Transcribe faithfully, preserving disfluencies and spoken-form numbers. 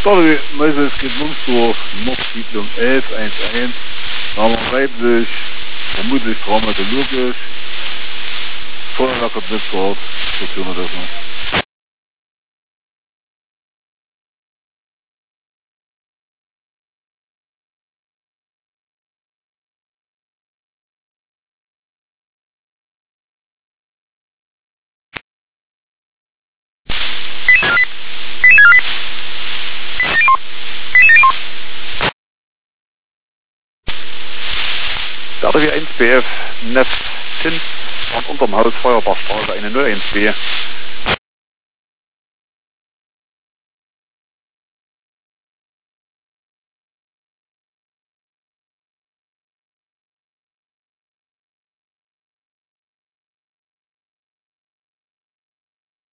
Sorry, Meises geht Mundsdorf, Nordsiedlung elf eins eins, Name weiblich, vermutlich traumatologisch, Feuerwerk wird nicht dort, so tun wir das noch. Der R W eins B F Neff Zins an unterm Haus Feuerbachstraße eine null eins B.